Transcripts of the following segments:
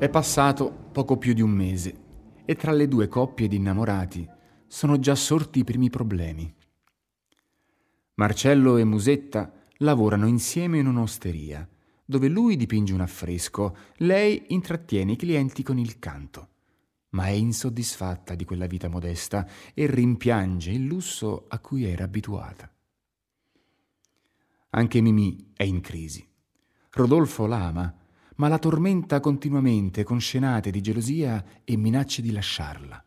È passato poco più di un mese e tra le due coppie di innamorati sono già sorti i primi problemi. Marcello e Musetta lavorano insieme in un'osteria, dove lui dipinge un affresco, lei intrattiene i clienti con il canto. Ma è insoddisfatta di quella vita modesta e rimpiange il lusso a cui era abituata. Anche Mimì è in crisi. Rodolfo l'ama, ma la tormenta continuamente con scenate di gelosia e minacce di lasciarla.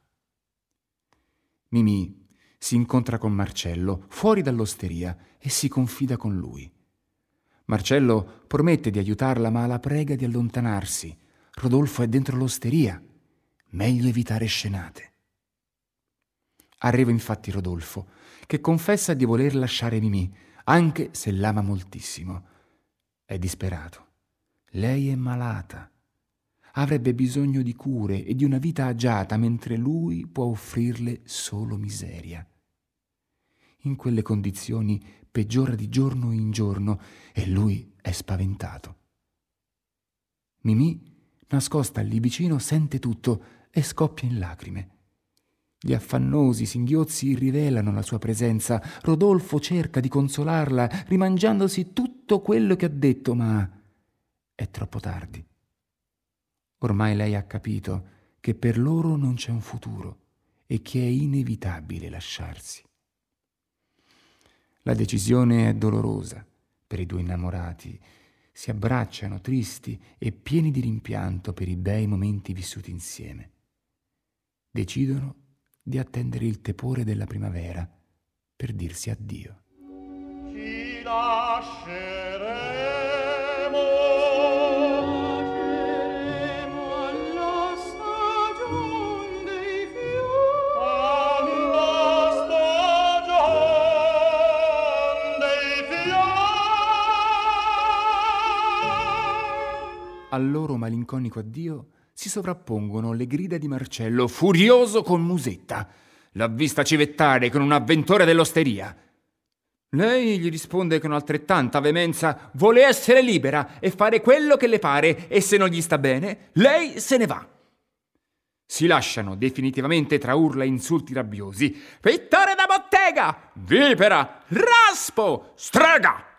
Mimì si incontra con Marcello fuori dall'osteria e si confida con lui. Marcello promette di aiutarla, ma la prega di allontanarsi. Rodolfo è dentro l'osteria. Meglio evitare scenate. Arriva infatti Rodolfo, che confessa di voler lasciare Mimì, anche se l'ama moltissimo. È disperato. Lei è malata. Avrebbe bisogno di cure e di una vita agiata, mentre lui può offrirle solo miseria. In quelle condizioni peggiora di giorno in giorno e lui è spaventato. Mimì, nascosta lì vicino, sente tutto e scoppia in lacrime. Gli affannosi singhiozzi rivelano la sua presenza. Rodolfo cerca di consolarla, rimangiandosi tutto quello che ha detto, ma è troppo tardi. Ormai lei ha capito che per loro non c'è un futuro e che è inevitabile lasciarsi. La decisione è dolorosa per i due innamorati. Si abbracciano tristi e pieni di rimpianto per i bei momenti vissuti insieme. Decidono di attendere il tepore della primavera per dirsi addio. Ci lasceremo alla stagion dei fiori, alla stagion dei fiori. Al loro malinconico addio si sovrappongono le grida di Marcello, furioso con Musetta. L'ha vista civettare con un avventore dell'osteria. Lei gli risponde con altrettanta veemenza: vuole essere libera e fare quello che le pare, e se non gli sta bene, lei se ne va. Si lasciano definitivamente tra urla e insulti rabbiosi. Pittore da bottega! Vipera! Raspo! Strega!